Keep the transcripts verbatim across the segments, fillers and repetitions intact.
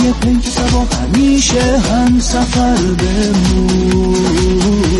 پیک سبا همیشه هم سفر بمون.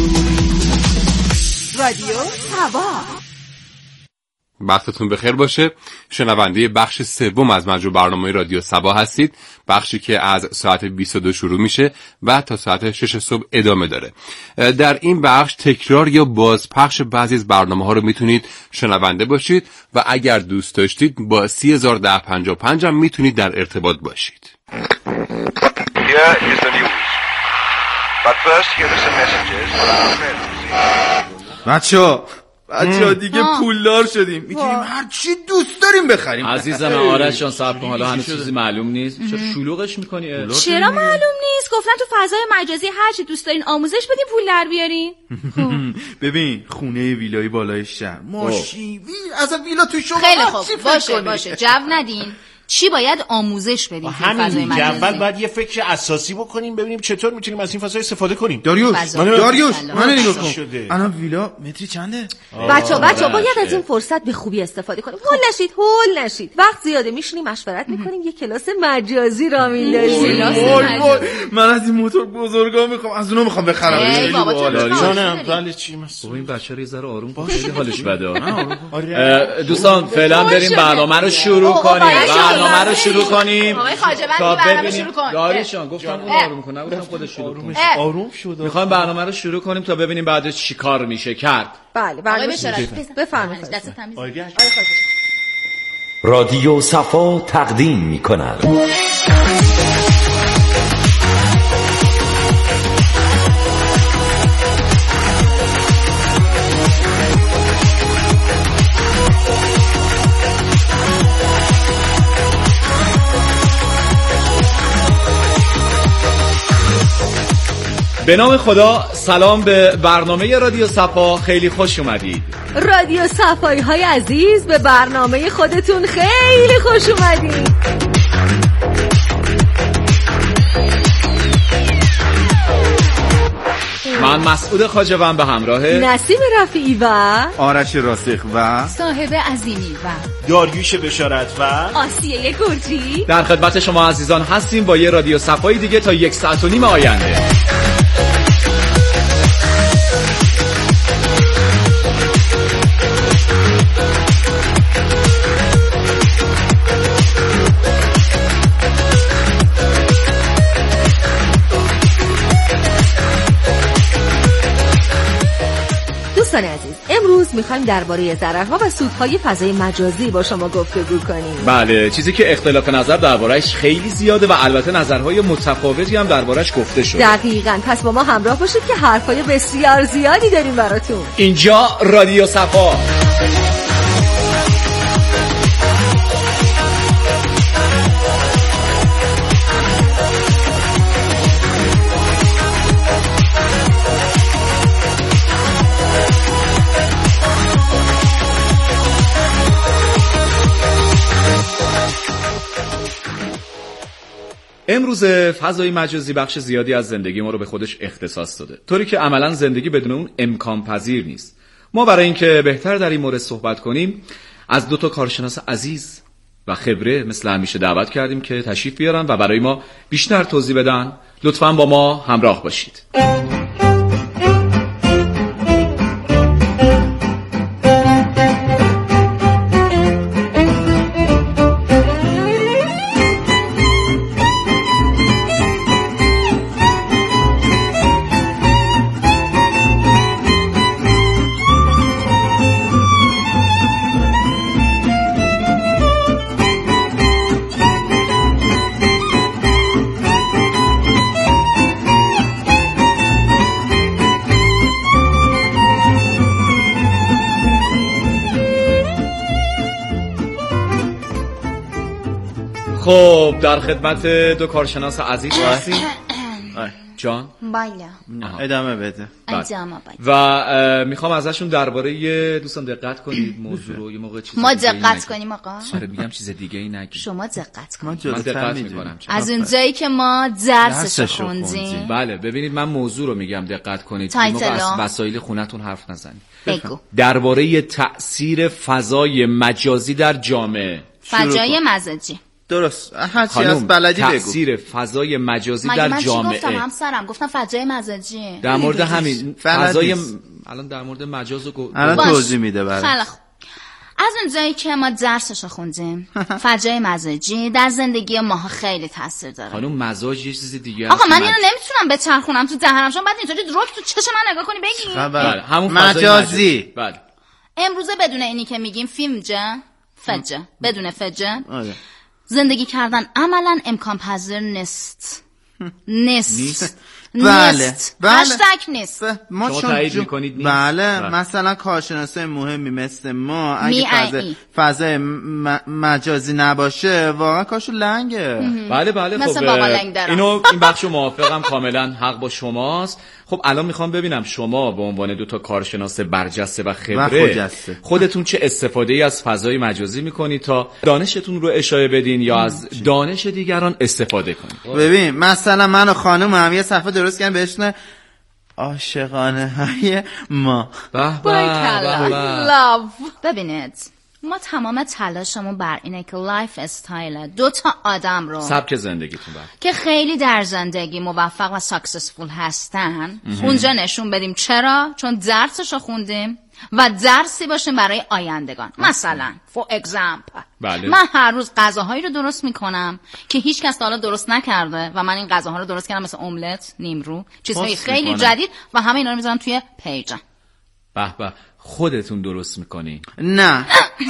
رادیو سبا. وقتتون بخیر باشه. شنونده بخش سوم از مجموع برنامه رادیو سبا هستید، بخشی که از ساعت بیست و دو شروع میشه و تا ساعت شش صبح ادامه داره. در این بخش تکرار یا بازپخش بعضی از برنامه ها رو میتونید شنونده باشید و اگر دوست داشتید با سی هزار ده پنجاه و پنج هم میتونید در ارتباط باشید. Here is the news. But first here are some messages for our friends. بچه‌ها بچه‌ها دیگه پولدار شدیم، میتونیم هر چی دوست داریم بخریم. عزیزم آرش جان صبر کن، حالا هنوز چیزی معلوم نیست. چرا شلوغش می‌کنی؟ چرا معلوم نیست؟ گفتن تو فضای مجازی هر چی دوست دارین آموزش بدین پول در بیارین. ببین خونه ویلای بالای شهر، ماشین، ویل اصلا ویلا تو شما خیلی خوب باشه باشه جو ندین. چی باید آموزش بدیم تو فضای مجازی؟ اول باید یه فکر اساسی بکنیم ببینیم چطور میتونیم از این فضا استفاده کنیم. داریوش داریوش من نگاه کن الان ویلا متری چنده؟ بچا بچا باید از این فرصت به خوبی استفاده کنیم. هول نشید هول نشید وقت زیاده میشینیم مشورت میکنیم یه کلاس مجازی را میندازیم. من از این موتور بزرگا میخوام، از اونها میخوام بخرم. جانم بله چی مثلا این بچه رو یه ذره آروم کن، خیلی حالش بده. دوستان فعلا بریم برنامه رو شروع کنیم. برنامه رو شروع کنیم. آقای خواجه‌بند برنامه شروع کن. داریشان گفتم اون آروم کن، نگفتم خودش شروع کنه. آروم شد. میخوایم برنامه رو شروع کنیم تا ببینیم بعدش چی کار میشه کرد. بله برنامه بفرمایید. دست تمیز. رادیو صفا تقدیم می‌کند. به نام خدا، سلام به برنامه رادیو صفا، خیلی خوش اومدید. رادیو صفایی های عزیز به برنامه خودتون خیلی خوش اومدید. من مسعود خواجه‌بند به همراه نسیم رفیعی و آرش راسخ و صاحب عظیمی و داریوش بشارت و آسیه گرجی در خدمت شما عزیزان هستیم با یه رادیو صفایی دیگه تا یک ساعت و نیم آینده. دوستان عزیز امروز میخوایم درباره ضررها و سودهای فضای مجازی با شما گفتگو کنیم. بله، چیزی که اختلاف نظر درباره‌اش خیلی زیاده و البته نظرهای متفاوتی هم درباره‌اش گفته شده. دقیقاً، پس با ما همراه باشید که حرفای بسیار زیادی داریم براتون. اینجا رادیو صفا. امروز فضای مجازی بخش زیادی از زندگی ما رو به خودش اختصاص داده، طوری که عملاً زندگی بدون اون امکان پذیر نیست. ما برای اینکه بهتر در این مورد صحبت کنیم از دو تا کارشناس عزیز و خبره مثل همیشه دعوت کردیم که تشریف بیارن و برای ما بیشتر توضیح بدن. لطفاً با ما همراه باشید. خب در خدمت دو کارشناس عزیز هستیم. جان بالا ادامه بده. ادامه بده. و میخوام ازشون درباره دوستان دقت کنید موضوع رو یه موقع چیز ما دقت کنیم آقا. آره میگم چیز دیگه ای نگید. شما دقت کنید. من دقت میکنم از اونجایی که ما درسشو خوندیم. بله ببینید من موضوع رو میگم دقت کنید. موقع از وسایل خونتون حرف نزنید. بگو. درباره تأثیر فضای مجازی در جامعه. فضای مجازی درست هرچی از بلدی بگو. تأثیر فضای مجازی مگه در من چی جامعه. گفتم همسرم؟ گفتم فضای مجازی. در مورد همین فضای نیست. الان در مورد مجاز و الان توضیح میده برای. خیلی خوب. از اونجایی که ما درسشو خوندیم فضای مزاجی در زندگی ماها خیلی تاثیر داره. خانم مزاج یه چیز دیگه آقا من مج... اینو نمیتونم بچرخونم تو دهنم، شما بعد اینطوری رک تو چش من نگاه کنی بگی. بله همون مجازی. بله امروزه بدون اینی که میگیم فیلم جه فجه بدون فجه آره. زندگی کردن عملا امکان پذیر نیست. نیست نیست. بله بله هشتگ نیست. ما شما چون تایید جو... میکنید نیست؟ بله. بله مثلا کارشناسای مهمی مثل ما اگه می فضای فضای م... مجازی نباشه واقعا کارشو لنگه. بله بله مثل خب بابا لنگ دارم. اینو این بخشو موافقم کاملا حق با شماست. خب الان میخوام ببینم شما به عنوان دو تا کارشناس برجسته و خبره و خودتون چه استفاده ای از فضای مجازی میکنید تا دانشتون رو اشاره بدین یا از دانش دیگران استفاده کنید. ببین مثلا من و خانم هم یه صفحه درست کردیم بهشون عاشقانه های ما. به به لاو. ببینید ما تمام تلاشمون بر اینه که لایف استایل دو تا آدم رو سبک زندگیتون بر که خیلی در زندگی موفق و ساکسسفول هستن اونجا نشون بدیم. چرا؟ چون درسشو خوندیم و درسی باشیم برای آیندگان. مثلا for example بله. من هر روز غذاهایی رو درست میکنم که هیچ کس تا حالا درست نکرده و من این غذاها رو درست کردم، مثل املت، نیمرو، چیزهای خیلی میکنم. جدید و همه اینا رو میذارم توی پیجم. به به خودتون درست میکنی؟ نه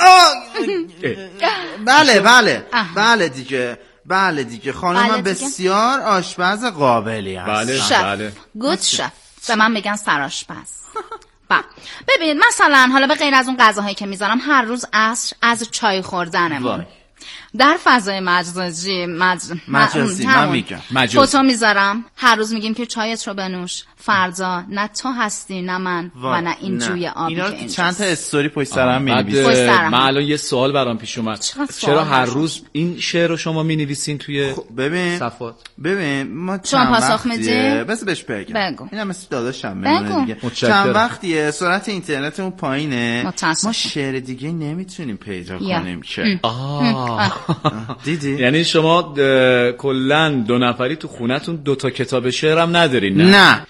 بله بله بله دیگه بله دیگه خانم بله بسیار آشپز قابلی هست. بله شف. بله گود شف. به من میگن سرآشپز. ببینید مثلا حالا به غیر از اون غذاهایی که میذارم هر روز عصر از چای خوردنمون در فضای مجازی مج... مجازی من میگم فوتو میذارم. هر روز میگیم که چایت رو بنوش، فردا نه تو هستی نه من و نه این جوی آبی که اینجاست. چند تا استوری پشت سرم می‌نویسم. من الان یه سوال برام پیش اومد. چرا هر روز این شعر رو شما می‌نویسین توی ببین صفحات؟ ببین ما چند پاسخ میدی؟ بس بهش بگم. بگو. اینم مثل داداشم میمونه دیگه. چند وقتیه سرعت اینترنتمون پایینه. ما شعر دیگه نمیتونیم پیدا کنیم که. دیدی؟ یعنی شما کلا دو نفری تو خونتون دو تا کتاب شعرم ندارین؟ نه نه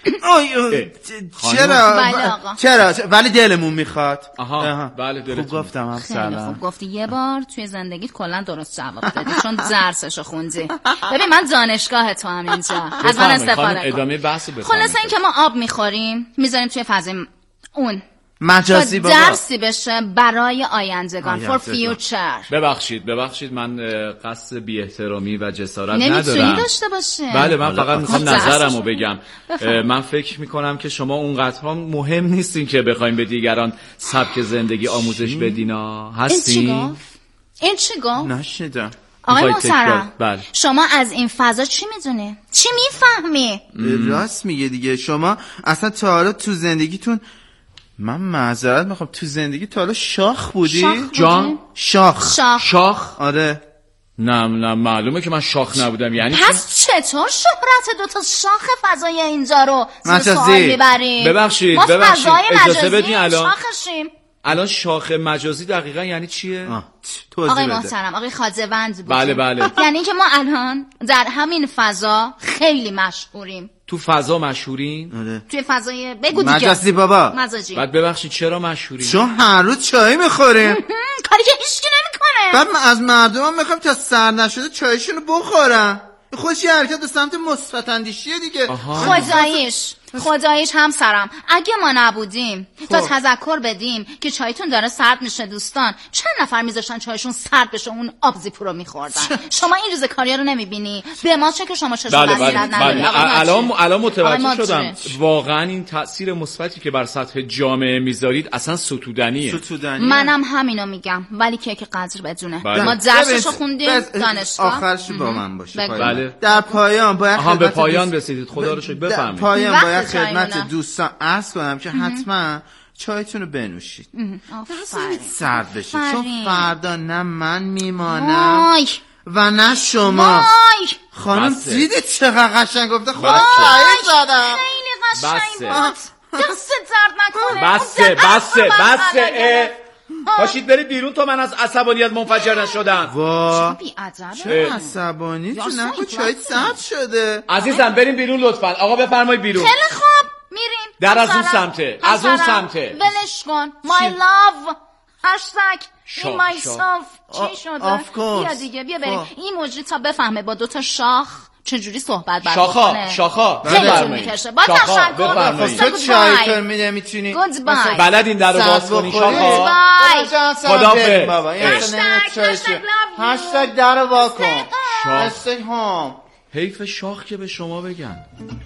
چرا چرا ولی دلمون میخواد. آها بله دلتون. خوب گفتم هم سلام. خوب گفتی. یه بار توی زندگیت کلا درست جواب دادی چون درسشو خوندی. ببین من دانشگاه تو هم اینجا از من استفاده کن. ادامه بحثو بفرمایید. خلاص این که ما آب میخوریم میذاریم توی فضای اون مجازی بابا درسی بشه برای آیندگان for future. ببخشید ببخشید من قصد بی احترامی و جسارت ندارم. نمیتونی داشته باشه. بله من فقط میخوام نظرمو بگم. من فکر میکنم که شما اونقدرها مهم نیستین که بخوایم به دیگران سبک زندگی آموزش بدینا. هستین؟ این چی گفت؟ این چی گفت؟ نشیدم. آقای محترم بله. شما از این فضا چی میدونی؟ چی میفهمی؟ راست میگه دیگه. شما اصلا تا حالا تو زندگیتون من معذرت میخوام تو زندگی تا حالا شاخ بودی؟ شاخ جان؟ شاخ شاخ شاخ؟ آره. نه نه معلومه که من شاخ نبودم. یعنی پس چطور شهرت دو تا شاخ فضای اینجا رو زیر سوال میبریم؟ ببخشید ببخشید اجازه بدین الان شاخشیم. الان شاخ مجازی دقیقا یعنی چیه؟ آقای محترم آقای خاطربند بود. بله بله. یعنی که ما الان در همین فضا خیلی مشهوریم. تو فضا مشهورین؟ آره. توی فضای بگو دیگه مجازی بابا. مزاجی. بعد ببخشید چرا مشهورین؟ چون هر روز چای میخوریم. کاری که هیچکی نمیکنه. بعد من از مردمم میخوام تا سر نشده چایشون رو بخورم. خودش یه حرکت به سمت مثبت اندیشیه دیگه. خداییش خداییش همسرم اگه ما نبودیم تا تذکر بدیم که چایتون داره سرد میشه دوستان چند نفر میذاشتن چایشون سرد بشه اون آب زیپو رو میخوردن. شما این روز کاریا رو نمیبینی به ما چه که شما چشم بله بصیرت بله نداری. الان الان متوجه شدم واقعا این تاثیر مثبتی که بر سطح جامعه میذارید اصلا ستودنیه. ستودنیه. منم همینو میگم ولی که که قدر بدونه. بله. ما درسشو خوندیم دانشگاه. آخرش با من باشه. بله. در پایان باید آها به پایان رسیدید. خدا رو شکر بفرمایید. پایان باید خدمت دوستان عرض کنم که حتما چایتون رو بنوشید. سرد بشید چون فردا نه من میمانم و نه شما. خانم دیدید چقدر قشنگ گفته خودم شاید زدم. خیلی قشنگ بود. دست درد نکنه. بسه بسه بسه پاشید برید بیرون تا من از عصبانیت منفجر نشدم. وا بی ادبه. چه عصبانی تو نکن، چای سرد شده. عزیزم بریم بیرون لطفا. آقا بفرمایید بیرون. خیلی خوب میریم. در از اون سمته، از اون سمته. ولش کن. My love هشتگ این myself چی شده؟ آف کورس. بیا دیگه بیا بریم. این مجری تا بفهمه با دوتا شاخ چجوری صحبت باید شاخا بکنه. شاخا خیلی طول میکشه. با تشکر. تو چای میده میتونی بلد این در رو باز کنی شاخا. خدافظ بابا. هشتگ در رو وا کن. هشتگ هام. حیف شاخ که به شما بگن.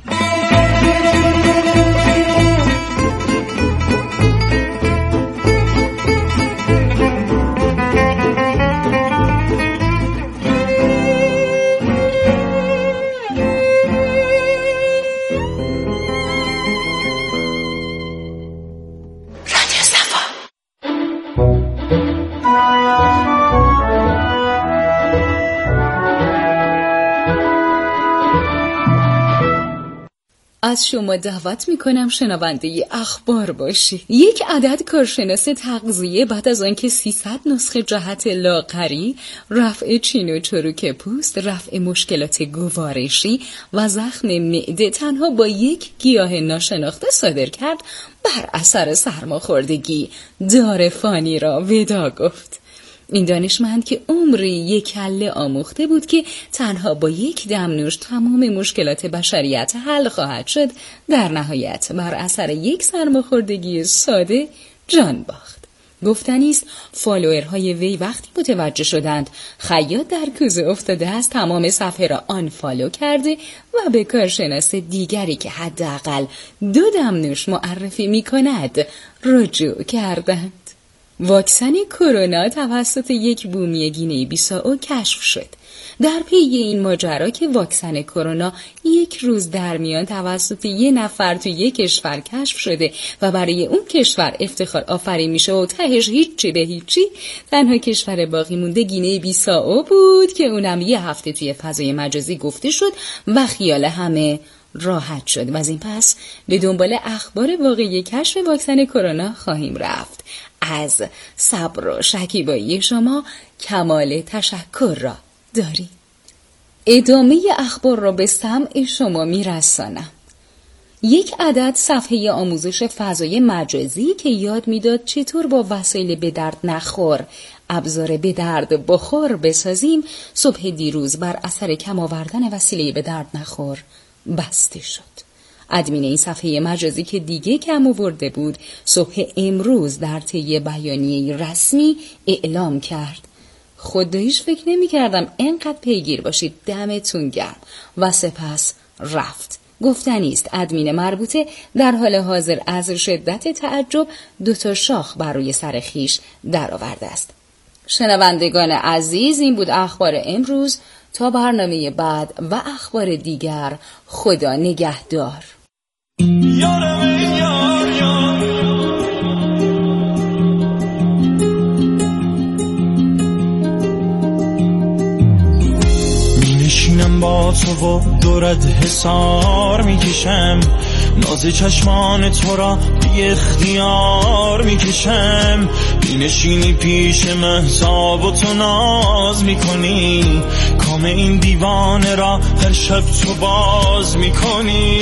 از شما دعوت میکنم شنونده اخبار باشید. یک عدد کارشناس تغذیه بعد از آنکه سیصد نسخه جهت لاغری، رفع چین و چروک پوست، رفع مشکلات گوارشی و زخم معده تنها با یک گیاه ناشناخته صادر کرد، بر اثر سرماخوردگی دار فانی را ودا گفت. این دانشمند که عمری یک کله آموخته بود که تنها با یک دمنوش تمام مشکلات بشریت حل خواهد شد، در نهایت بر اثر یک سرماخوردگی ساده جان باخت. گفتنی است فالوورهای وی وقتی متوجه شدند خیاط در کوزه افتاده است، تمام صفحه را آنفالو کرده و به کارشناس دیگری که حداقل دو دمنوش معرفی می کند رجوع کردند. واکسن کرونا توسط یک بومی گینه بیسائو کشف شد. در پی این ماجرا که واکسن کرونا یک روز در میان توسط یک نفر تو یک کشور کشف شده و برای اون کشور افتخار آفرین میشه و تهش هیچی به هیچی، تنها کشور باقی مونده گینه بیسائو بود که اونم یه هفته توی فضای مجازی گفته شد و خیال همه راحت شد. و از این پس به دنبال اخبار واقعی کشف واکسن کرونا خواهیم رفت. از صبر و شکیبایی شما کمال تشکر را داریم. ادامه اخبار را به سمع شما میرسانم. یک عدد صفحه آموزش فضای مجازی که یاد میداد چطور با وسایل به درد نخور ابزار به درد بخور بسازیم، صبح دیروز بر اثر کم آوردن وسیله به درد نخور بسته شد. ادمین این صفحه مجازی که دیگه کم آورده بود، صبح امروز در طی بیانیه رسمی اعلام کرد: خداییش فکر نمی کردم اینقدر پیگیر باشید، دمتون گرم. و سپس رفت. گفتنی است ادمین مربوطه در حال حاضر از شدت تعجب دوتا شاخ بر روی سر خیش در آورده است. شنوندگان عزیز، این بود اخبار امروز. تا برنامه بعد و اخبار دیگر، خدا نگهدار. یارم یار یار می نشینم با تو و دورت حسار میکشم، ناز چشمان تو را بی اختیار میکشم. می نشینی پیش مهتاب و تو ناز میکنی، کام این دیوانه را هر شب تو باز میکنی.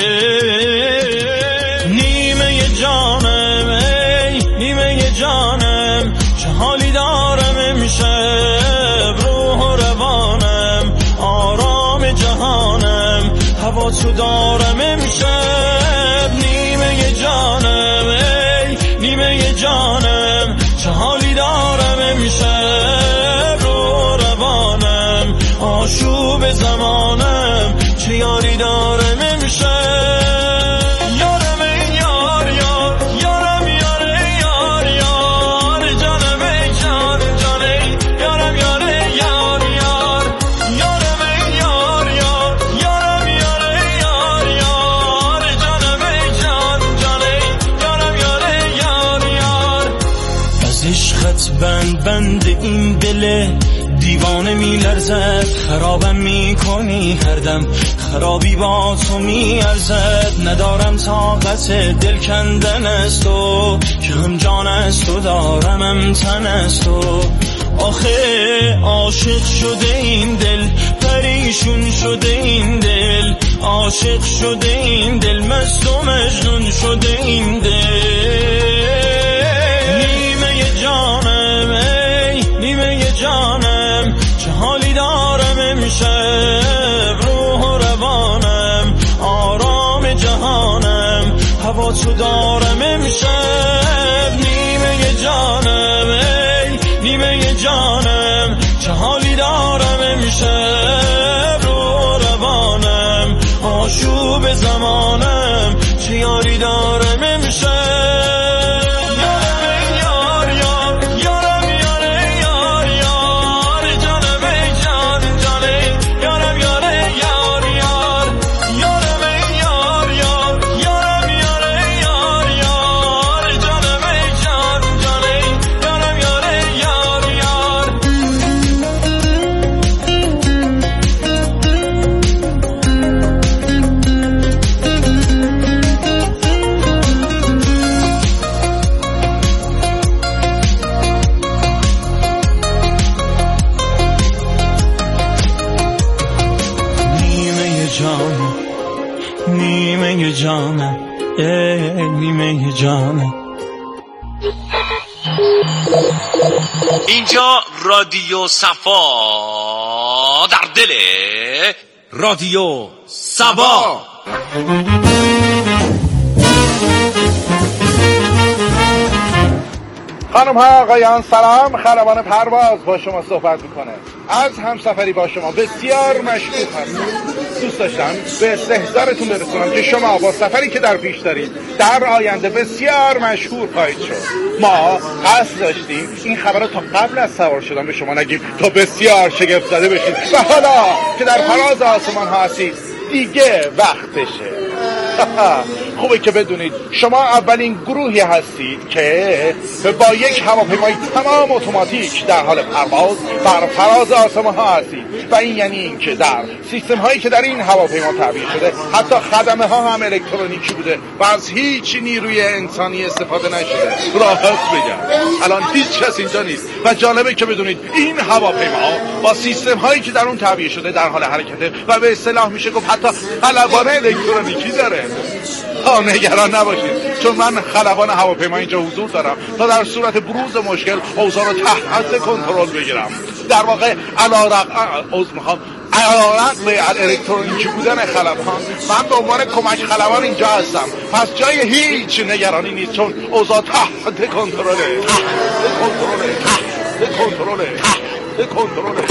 نیمه جانم ای نیمه جانم، چه حالی دارم امشب، روح و روانم آرام جهانم، هوا تو دارم امشب. نیمه جانم ای نیمه جانم، چه حالی دارم امشب، روح و روانم آشوب زمانم، چه یاری دارم امشب. یارم ای یار یار یارم یار یار یار، جانم ای جان جان ای یارم یار یار یار، یارم ای یار یار یارم یار یار یار، جانم ای جان جان ای یارم یار یار یار. از عشقت بند بند این دل دیوانه میلرزد، خرابم میکنی هر دم، خرابی با تو میارزد. ندارم طاقت دل کندن از تو، که هم جان از تو دارم هم تن از تو. آخه عاشق شده این دل، پریشون شده این دل، عاشق شده این دل، مست و مجنون شده این دل. نیمه جانم ای نیمه جانم، چه حالی دارم امشب، روح و روانم آرام جهانم، هوا تو دارم امشب. نیمه جانم ای نیمه جانم، چه حالی دارم امشب، روح و روانم آشوب زمانم، چه یاری دارم امشب. نیمه جانم ای نیمه جانم. اینجا رادیو صفا در دل رادیو صبا. خانم ها آقایان سلام، خلبان پرواز با شما صحبت میکنه. از همسفری با شما بسیار مشکوک هستم. دوست داشتم به استحضارتون برسونم که شما با سفری که در پیش دارید در آینده بسیار مشهور خواهید شد. ما قصد داشتیم این خبر تا قبل از سوار شدن به شما نگیم تا بسیار شگفت زده بشید و حالا که در فراز آسمان ها هستید دیگه وقتشه. خوبه که بدونید شما اولین گروهی هستید که با یک هواپیمای تمام اتوماتیک در حال پرواز بر فراز آسمان ها هستید و این یعنی این که در سیستم هایی که در این هواپیما تعبیه شده حتی خدمه ها هم الکترونیکی بوده و از هیچ نیروی انسانی استفاده نشده. راحت بگم الان هیچ کس اینجا نیست و جالبه که بدونید این هواپیما با سیستم هایی که در اون تعبیه شده در حال حرکته و به اصطلاح میشه گفت حتی خلبان الکترونیکی داره. ها نگران نباشید چون من خلبان هواپیما اینجا حضور دارم تا در صورت بروز مشکل اوضاع رو تحت کنترل بگیرم. در واقع علیرغم عذر میخوام علیرغم الکترونیکی بودن خلبان من به عنوان کمک خلبان اینجا هستم، پس جای هیچ نگرانی نیست چون اوضاع تحت کنترله تحت کنترله تحت کنترله تحت کنترله.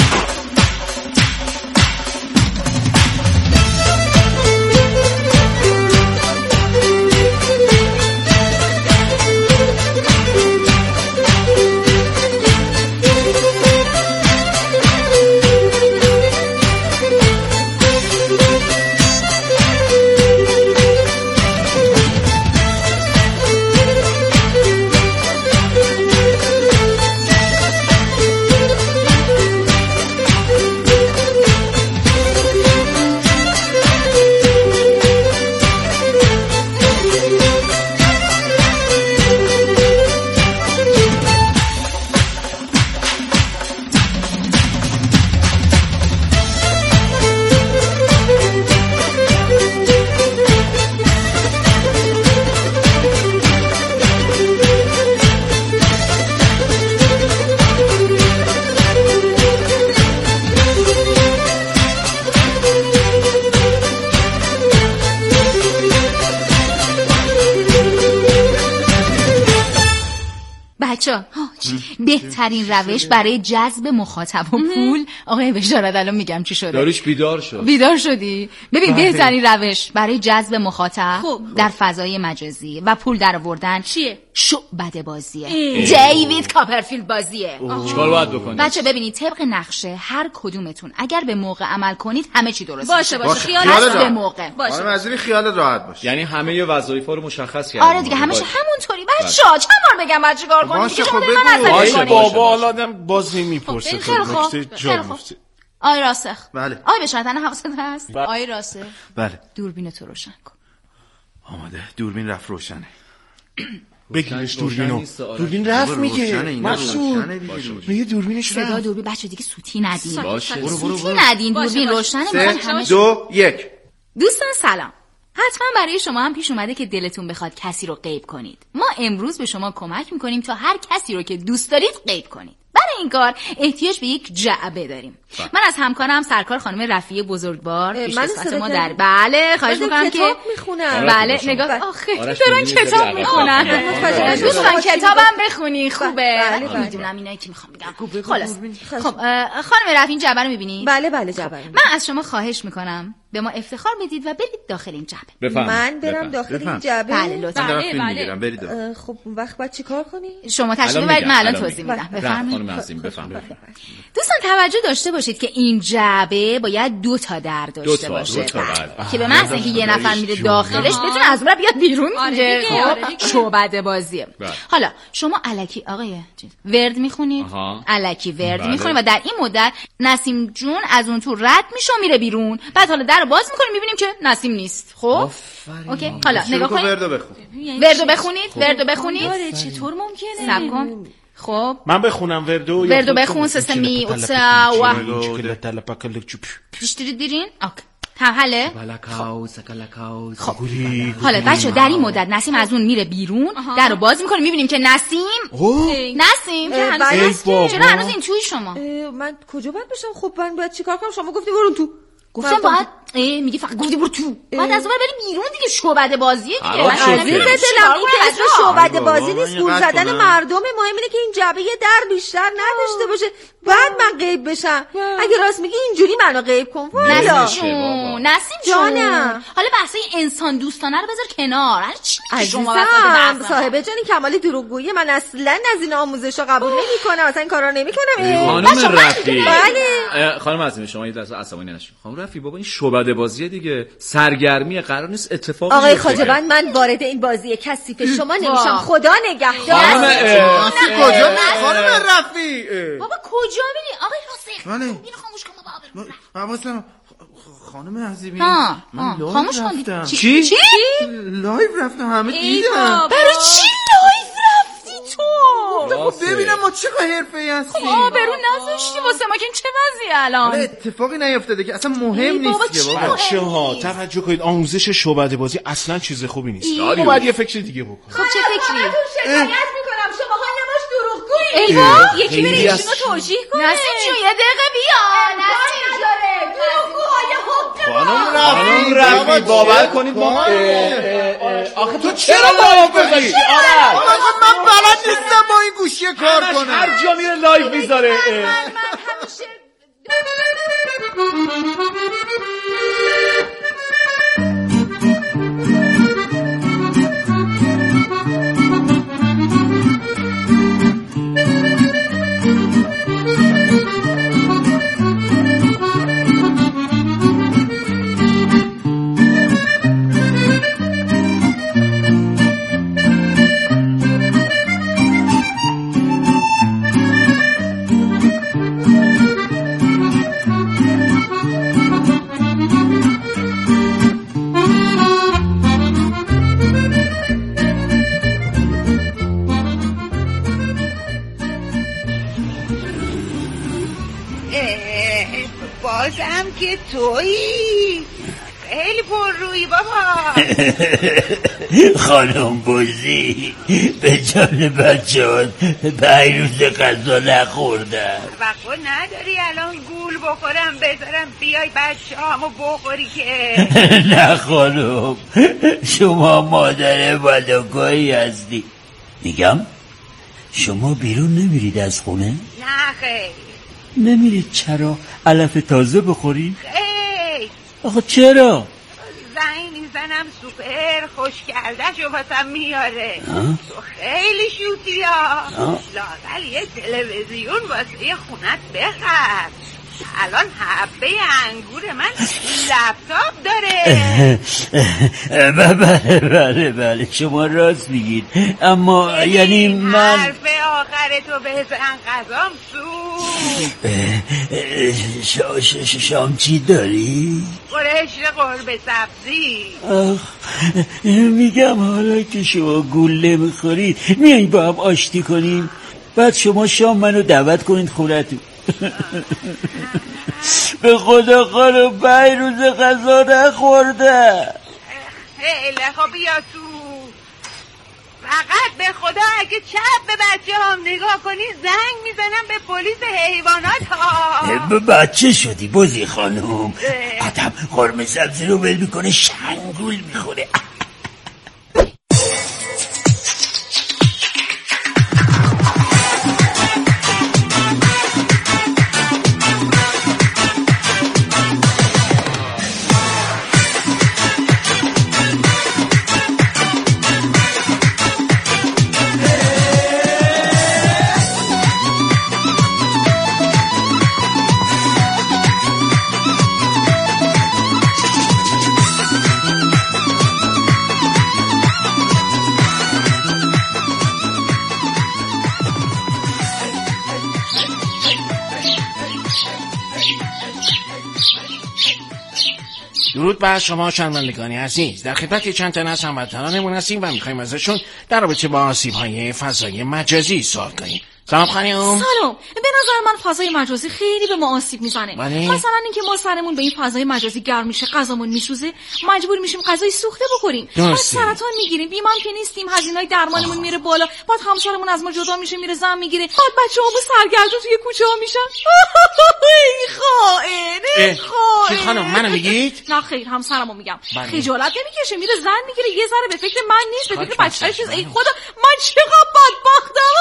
بهترین روش برای جذب مخاطب و پول. آقای بشارت الان میگم چی شده. داریش بیدار شد. بیدار شدی؟ ببین بهترین روش برای جذب مخاطب در فضای مجازی و پول در آوردن چیه؟ شعبده بازیه. دیوید کاپرفیلد بازیه. چیکار باید بکنید؟ بچه ببینید طبق نقشه هر کدومتون اگر به موقع عمل کنید همه چی درست باشه. باشه خیالت به موقع باشه. آره مزید خیالت راحت باشه. یعنی همه وظایفا رو مشخص کردیم. آره دیگه همش همونطوری. بچه‌ها چند بار بگم بعد چیکار کنیم؟ باشه خب باشه بابا آدم باز نمیپرسه تو نکته جا گفتی. آی راسخ بله. آی بشرطن حواست هست؟ آی راسخ بله. دوربین تو روشن کن. آماده. دوربین رفت روشنه. بگیرش دوربینو. دوربین رفت میگه. مسعود. میگه دوربینش رفت. صدا دوربین بچه دیگه سوتی ندین. باشه. برو برو سوتی ندین دوربین روشنه. سه دو یک. دوستان سلام. حتما برای شما هم پیش اومده که دلتون بخواد کسی رو غیب کنید. ما امروز به شما کمک میکنیم تا هر کسی رو که دوست دارید غیب کنید. برای این کار احتیاج به یک جعبه داریم. با. من از همکارم سرکار خانم رفیع بزرگوار پیشکسوت ما در بله خواهش میکنم که بله نگاه آخه دارن کتاب میخونن. دوستان کتابم بخونی خوبه. میدونم اینایی که میخوام بگم. خلاص خب خانم رفیع این جعبه رو میبینی؟ بله بله جعبه. من از شما خواهش میکنم به ما افتخار بدید و برید داخل این جعبه. بفهم. من برم بفهم. داخل بفهم. این جعبه. بله لطفا. بله بله. برید. خب اون وقت بعد چیکار کنی؟ شما تشریف برید من الان توضیح میدم. بفرمایید. بفهم. دوستان توجه داشته باشید که این جعبه باید دو تا در داشته باشه که به محض اینکه یه نفر میره داخلش بتونه از اون بیاد بیرون. شعبده بازیه. حالا شما الکی آقای ورد میخونید، الکی ورد میخونید و در این مدت نسیم جون از اون تو رد میشه و میره بیرون. بعد حالا در باز میکنیم میبینیم که نسیم نیست. خب اوکی حالا نگاه کنید. وردو بخونید. وردو بخونید. وردو بخونید. چطور ممکنه؟ صبر کن. خب من بخونم وردو وردو بخون سسمی اوتسا و پیشتری دیرین اوکی حله خب حالا بچه در این مدت نسیم از اون میره بیرون در رو باز میکنه میبینیم که نسیم نسیم چرا هنوز این توی شما؟ من کجا باید بشم؟ خب من باید چیکار کنم؟ شما گفتی برون تو. گفتم باید میگی فقط گفتی برو تو بعد از اون بری بیرون دیگه. شعبده بازیه دیگه. عزیز دلم این که اصلا شعبده بازی نیست، گول زدن مردم. مهم اینه که این جعبه یه در بیشتر نداشته باشه بعد من غیب بشم. اگه راست میگی اینجوری منو غیب کن. والا نسیم جانم حالا بحثای انسان دوستانه رو بذار کنار. هر چی شما عزیزم صاحب جانی کمالی دروغگویی من اصلا از این آموزشا قبول نمیکنم، اصلا این کارا نمیکنم. خانم رفیع بله خانم عزیزم شما یه لحظه عصبانی نشید. خانم رفیع بابا این شعبده بازیه دیگه، سرگرمی قرار نیست اتفاقی آقای خواجه‌بند من وارد این بازی کثیف شما نمیشم. خدا نگهدار. خانم کجا می خانم رفیع بابا کجا میری آقای راسخ؟ اینو خاموش کن بابا. حواسم خانم عزیزی من خاموش کن. چی چی لایو رفتم همه دیدم. برای چی لایو رفتی تو؟ خب ببینم ما چه حرفه‌ای هستیم. خب آبرو نذاشتی واسه ما که این چه وضعیه الان؟ اتفاقی نیافتاده که اصلا مهم نیست که بابا. بچه‌ها توجه کنید آموزش شعبده بازی اصلا چیز خوبی نیست. ما باید یه فکر دیگه بکنیم. خب چه فکری؟ شکایت میکنم شما ها نماش دروغگویی. ایوا یکی بره ایشونو توجیه کنه. نسیم جون یه دقیقه بیا. نسیم نداره. دروغگوهای خانم رفیع باور کنید ما آخه تو چرا لایو بذاری؟ آقا من بلد نیستم با این گوشی کار کنم. هر جا میره لایو میذاره. من همیشه بازم که تویی خیلی پر روی بابا. خانم بازی به جان بچه ها پنج روز غذا نخوردم. وقت نداری الان گول بخورم بذارم بیای بچه هامو بخوری که؟ نه خانم شما مادر بلوگاهی هستی. میگم شما بیرون نمیرید از خونه؟ نه خیلی. نمیرید چرا؟ علف تازه بخوری؟ خیلی. آخه چرا؟ زنگ میزنم سوپر خوش کرده شو واسم میاره. تو خیلی شوتی ها. لااقل یه تلویزیون واسه یه خونت بخر. الان حبه انگور من لپتاپ داره. بله بله بله شما راست میگید، اما یعنی من حرف آخر تو بزن قضام سو شام چی داری؟ قرشت قربه سبزی. میگم حالا که شما گوله میخورید میاییم با هم آشتی کنیم، بعد شما شام منو دعوت کنید خونتون. به خدا خانم پنج روز غذا نخورده. خیلی خب بیا تو. فقط به خدا اگه چپ به بچه هم نگاه کنی زنگ میزنم به پلیس حیوانات ها. به بچه شدی بازی خانم، آدم قرمه سبزی رو ول میکنه شنگول میخوره. درود بر شما شنوندگان عزیز، در خدمت چند تن از هموطنانمون هستیم و میخوایم ازشون در رابطه با آسیب‌های فضای مجازی سوال کنیم. سلام خانم. سلام. به نظر من فضای مجازی خیلی به ما آسیب میزنه. بله؟ مثلا اینکه ما سرمون به این فضای مجازی گرم میشه، غذامون میسوزه، مجبور میشیم غذای سوخته بخوریم، بعد سرطان میگیریم، بیمه هم که نیستیم، هزینه‌های درمانمون میره بالا، بعد همسرمون از ما جدا میشه میره زن میگیره، بعد بچه‌هامون سرگردون توی کوچه ها میشن. ای خائن خائن. چی خانم منو میگید؟ نه خیر همسرمو میگم. خجالت نمیکشه میره زن میگیره، یه ذره به فکر من نیست، به فکر بچه‌ش. ای خدا من چقدر بدبختم.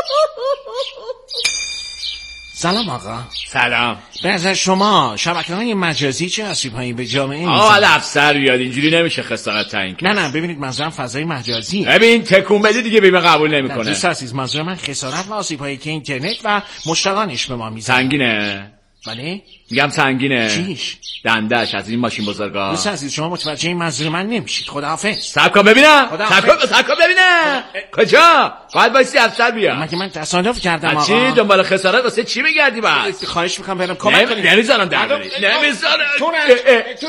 سلام آقا. سلام. به نظر شما شبکه‌های مجازی چه آسیب‌هایی به جامعه میزنن؟ آقا حالا افسر بیاد اینجوری نمیشه خسارت تعیین. نه نه ببینید منظورم فضای مجازی. ببین تکون بدی دیگه بیمه قبول نمیکنه. دوست عزیز منظور من خسارت و آسیب‌هایی که اینترنت و مشتقانش به ما میزنه. سنگینه. بله؟ میگم سنگینه. چیش؟ دندش از این ماشین بزرگا. دوست عزیز شما متوجه این منظور من نمیشید. خداحافظ. صبر کن ببینم. صبر کن صبر کن ببینم. کجا؟ باید وایسی افسر بیاد. مگه من تصادف کردم آقا؟ چی دنبال خسارت واسه چی میگردی بعد؟ خواهش میکنم برم کمک کنید. نمیذارم در بری. نمیذارم. تو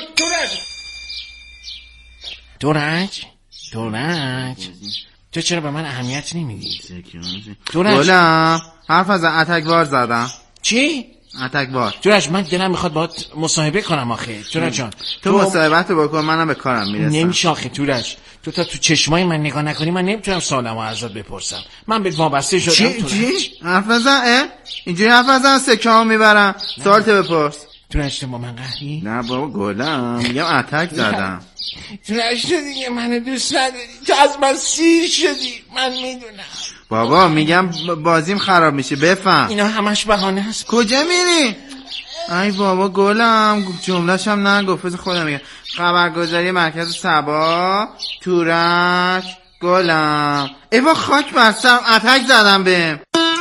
تورج تورج تو چرا به من اهمیت نمیدی؟ تورج گلم حرف از اتکبار زدم. چی؟ اتکبار. تورج من دلم میخواد باهات مصاحبه کنم آخه. تورج جان تو مصاحبت بکن منم به کارم میرسم. نمیشه آخه تورج، تو تا تو چشمای من نگاه نکنی من نمیتونم سوالمو ازت بپرسم. من به وابسته شدم. چی چی؟ حرف نزن. اینجوری حرف نزن سکه‌مو میبرم. سوالت بپرس. تورج تو با من قهری؟ نه بابا گلم میگم اتک زدم. تورج تو دیگه منو دوست نداری، تو از من سیر شدی، من میدونم. بابا میگم بازیم خراب میشه بفهم. اینا همش بهانه است. کجا میری؟ ای بابا گلم جمله‌ش هم نگفت خودم میگم. خبرگزاری مرکز سبا تورج گلم. ای با خاک بستم اتک زدم بهم.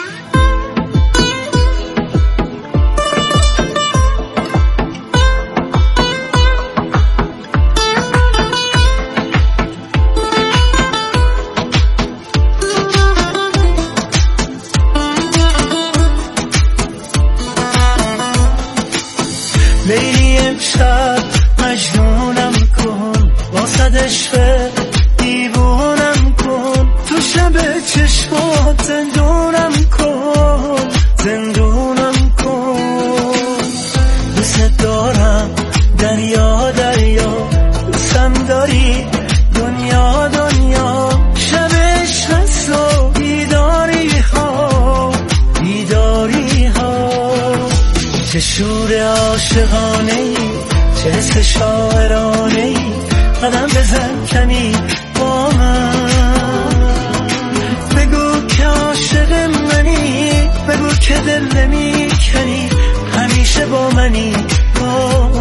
لیلی امشب مجنونم کن، واسد عشق دیوونم کن، تو شب چشمات زندونم کن زندونم کن. دوست دارم دریا دریا، دوستم داری دنیا دنیا، شب عشق و بیداری ها بیداری ها. چه شور عاشقانه ای، چه حس شاعرانه ای، قدم بزن کمی با من، بگو که عاشق منی، بگو که دل نمی کنی، همیشه با منی با